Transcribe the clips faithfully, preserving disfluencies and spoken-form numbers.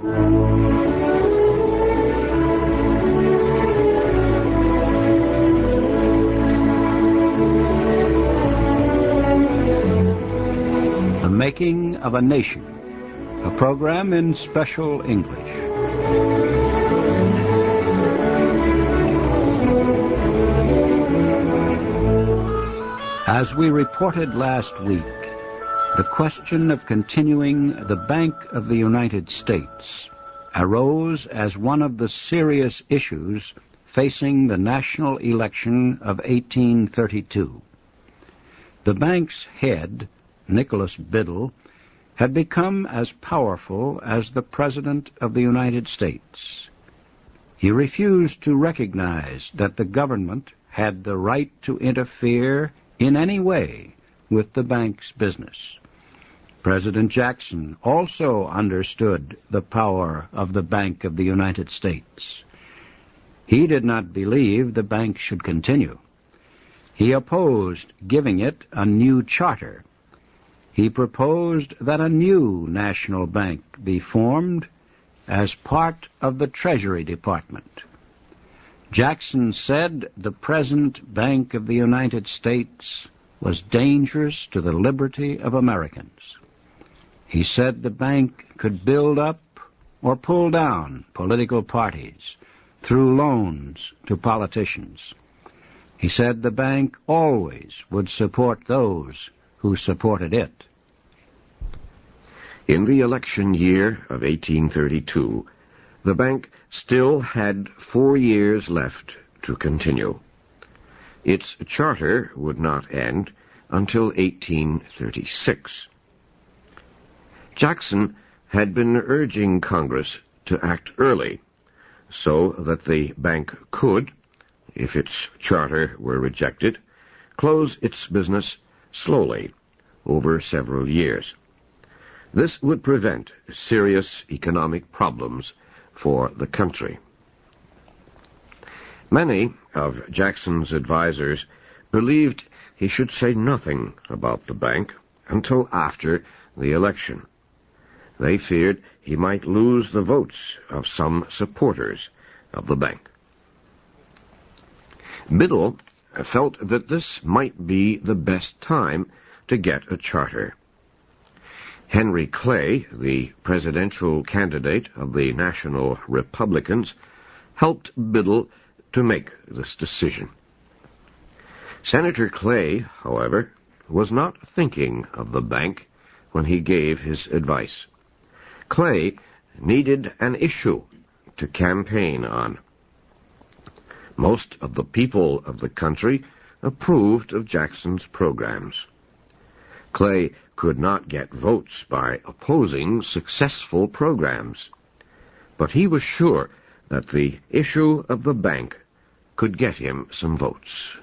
The Making of a Nation, a program in special English. As we reported last week, the question of continuing the Bank of the United States arose as one of the serious issues facing the national election of eighteen thirty-two. The bank's head, Nicholas Biddle, had become as powerful as the President of the United States. He refused to recognize that the government had the right to interfere in any way with the bank's business. President Jackson also understood the power of the Bank of the United States. He did not believe the bank should continue. He opposed giving it a new charter. He proposed that a new national bank be formed as part of the Treasury Department. Jackson said the present Bank of the United States was dangerous to the liberty of Americans. He said the bank could build up or pull down political parties through loans to politicians. He said the bank always would support those who supported it. In the election year of eighteen thirty-two, the bank still had four years left to continue. Its charter would not end until eighteen thirty-six. Jackson had been urging Congress to act early so that the bank could, if its charter were rejected, close its business slowly over several years. This would prevent serious economic problems for the country. Many of Jackson's advisers believed he should say nothing about the bank until after the election. They feared he might lose the votes of some supporters of the bank. Biddle felt that this might be the best time to get a charter. Henry Clay, the presidential candidate of the National Republicans, helped Biddle to make this decision. Senator Clay, however, was not thinking of the bank when he gave his advice. Clay needed an issue to campaign on. Most of the people of the country approved of Jackson's programs. Clay could not get votes by opposing successful programs, but he was sure that the issue of the bank could get him some votes.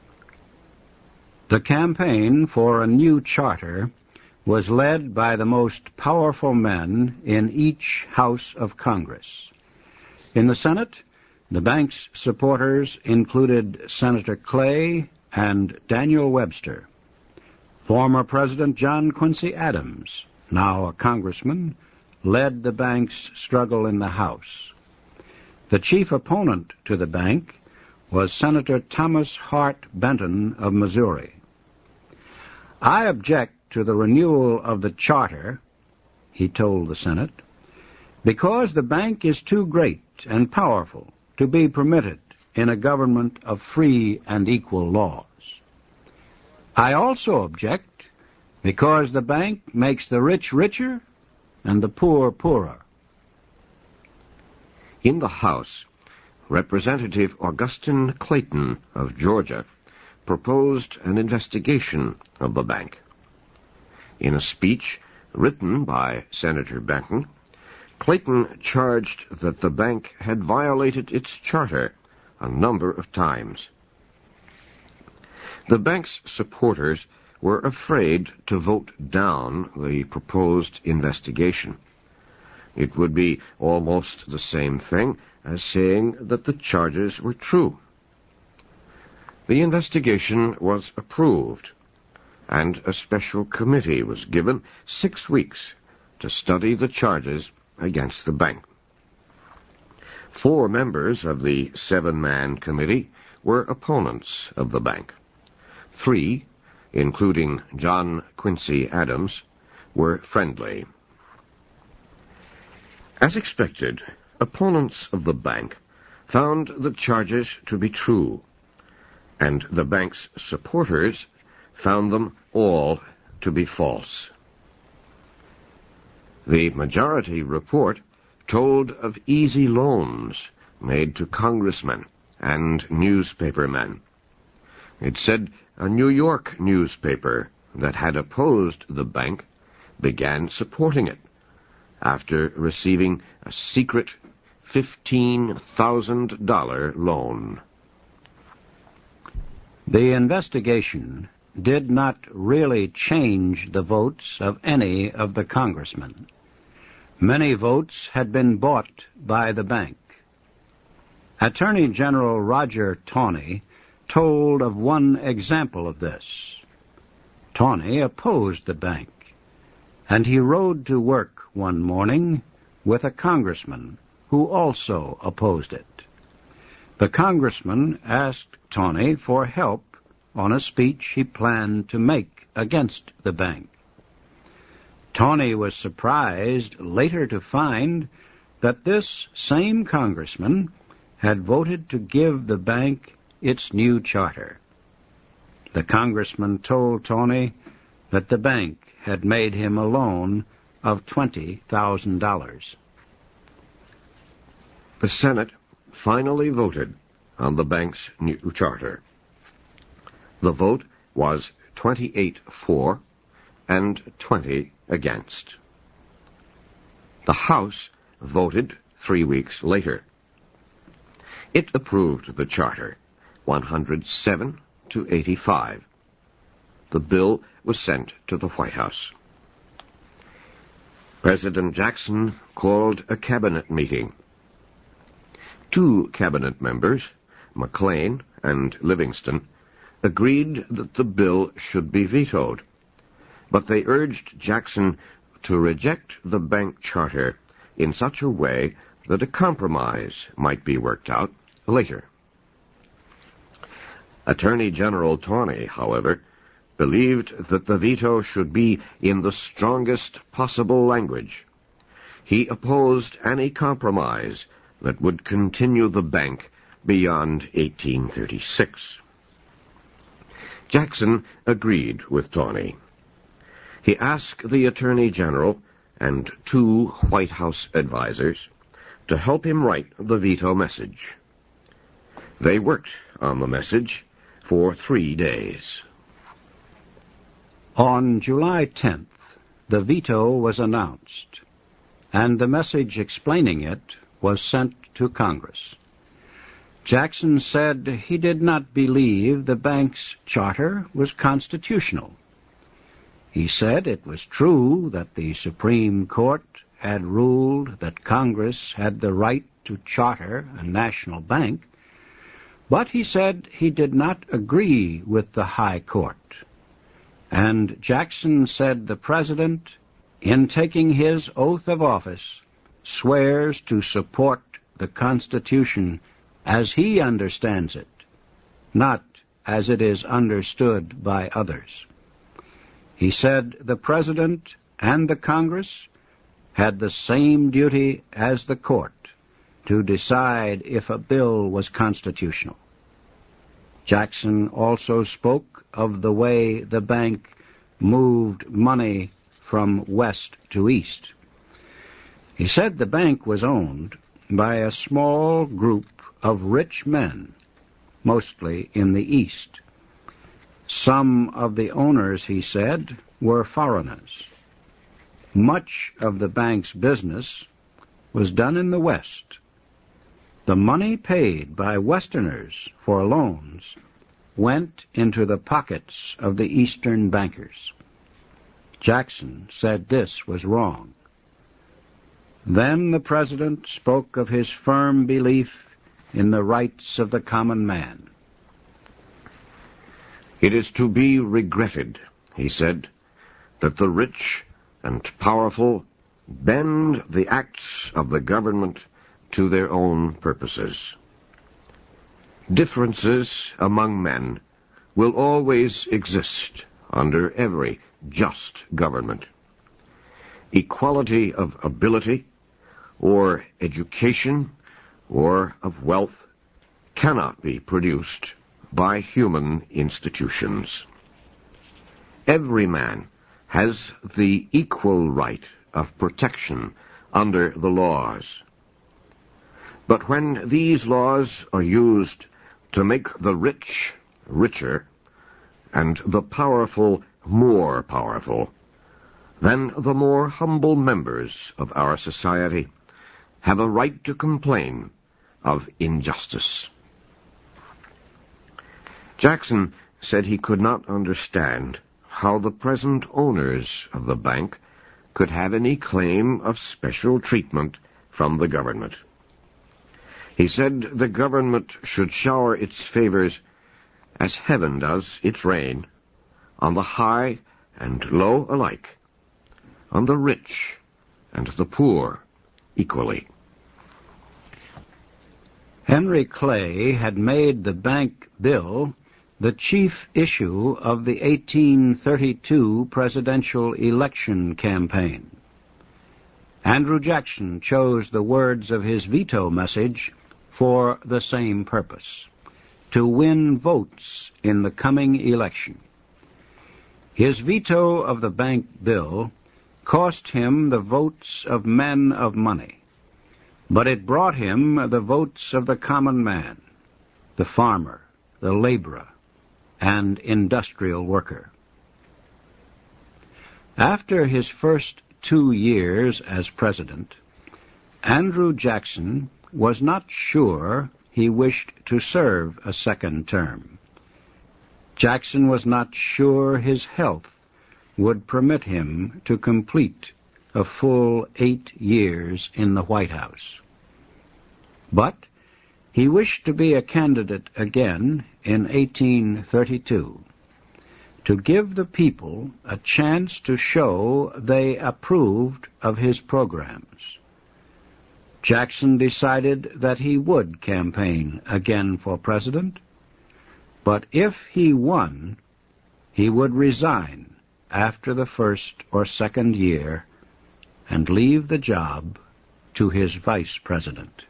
The campaign for a new charter was led by the most powerful men in each House of Congress. In the Senate, the bank's supporters included Senator Clay and Daniel Webster. Former President John Quincy Adams, now a congressman, led the bank's struggle in the House. The chief opponent to the bank was Senator Thomas Hart Benton of Missouri. "I object to the renewal of the charter," he told the Senate, "because the bank is too great and powerful to be permitted in a government of free and equal laws. I also object because the bank makes the rich richer and the poor poorer." In the House, Representative Augustine Clayton of Georgia proposed an investigation of the bank. In a speech written by Senator Benton, Clayton charged that the bank had violated its charter a number of times. The bank's supporters were afraid to vote down the proposed investigation. It would be almost the same thing as saying that the charges were true. The investigation was approved, and a special committee was given six weeks to study the charges against the bank. Four members of the seven-man committee were opponents of the bank. Three, including John Quincy Adams, were friendly. As expected, opponents of the bank found the charges to be true, and the bank's supporters found them all to be false. The majority report told of easy loans made to congressmen and newspapermen. It said a New York newspaper that had opposed the bank began supporting it after receiving a secret fifteen thousand dollars loan. The investigation did not really change the votes of any of the congressmen. Many votes had been bought by the bank. Attorney General Roger Taney told of one example of this. Taney opposed the bank, and he rode to work one morning with a congressman who also opposed it. The congressman asked Taney for help on a speech he planned to make against the bank. Taney was surprised later to find that this same congressman had voted to give the bank its new charter. The congressman told Taney that the bank had made him a loan of twenty thousand dollars. The Senate finally voted on the bank's new charter. The vote was twenty-eight for and twenty against. The House voted three weeks later. It approved the charter, one hundred seven to eighty-five. The bill was sent to the White House. President Jackson called a cabinet meeting. Two cabinet members, McLean and Livingston, agreed that the bill should be vetoed, but they urged Jackson to reject the bank charter in such a way that a compromise might be worked out later. Attorney General Taney, however, believed that the veto should be in the strongest possible language. He opposed any compromise that would continue the bank beyond eighteen thirty-six. Jackson agreed with Taney. He asked the Attorney General and two White House advisers to help him write the veto message. They worked on the message for three days. On July tenth, the veto was announced, and the message explaining it was sent to Congress. Jackson said he did not believe the bank's charter was constitutional. He said it was true that the Supreme Court had ruled that Congress had the right to charter a national bank, but he said he did not agree with the High Court. And Jackson said the President, in taking his oath of office, swears to support the Constitution as he understands it, not as it is understood by others. He said the President and the Congress had the same duty as the court to decide if a bill was constitutional. Jackson also spoke of the way the bank moved money from west to east. He said the bank was owned by a small group of rich men, mostly in the East. Some of the owners, he said, were foreigners. Much of the bank's business was done in the West. The money paid by Westerners for loans went into the pockets of the Eastern bankers. Jackson said this was wrong. Then the President spoke of his firm belief in the rights of the common man. It is to be regretted, he said, that the rich and powerful bend the acts of the government to their own purposes. Differences among men will always exist under every just government. Equality of ability, or education, or of wealth cannot be produced by human institutions. Every man has the equal right of protection under the laws. But when these laws are used to make the rich richer and the powerful more powerful, then the more humble members of our society have a right to complain of injustice. Jackson said he could not understand how the present owners of the bank could have any claim of special treatment from the government. He said the government should shower its favors as heaven does its rain, on the high and low alike, on the rich and the poor equally. Henry Clay had made the bank bill the chief issue of the eighteen thirty-two presidential election campaign. Andrew Jackson chose the words of his veto message for the same purpose: to win votes in the coming election. His veto of the bank bill cost him the votes of men of money, but it brought him the votes of the common man, the farmer, the laborer, and industrial worker. After his first two years as president, Andrew Jackson was not sure he wished to serve a second term. Jackson was not sure his health would permit him to complete a full eight years in the White House. But he wished to be a candidate again in eighteen thirty-two, to give the people a chance to show they approved of his programs. Jackson decided that he would campaign again for president, but if he won, he would resign after the first or second year and leave the job to his vice president.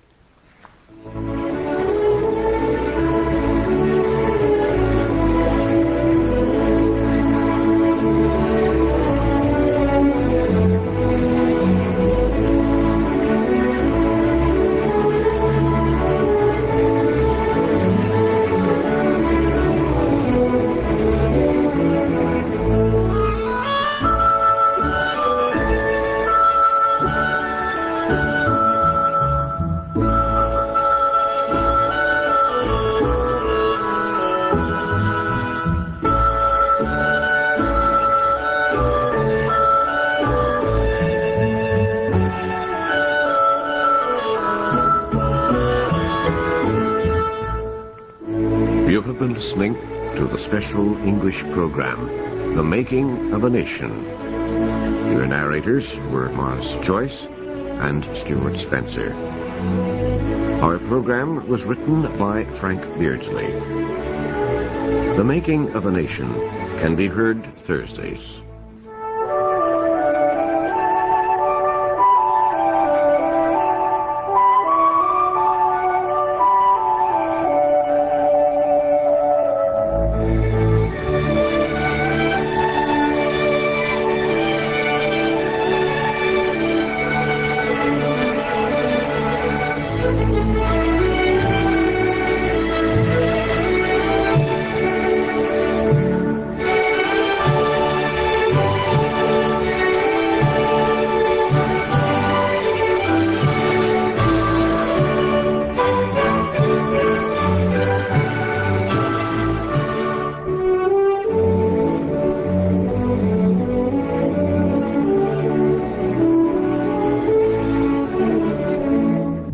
You have been listening to the special English program, The Making of a Nation. Your narrators were Mars Joyce and Stuart Spencer. Our program was written by Frank Beardsley. The Making of a Nation can be heard Thursdays.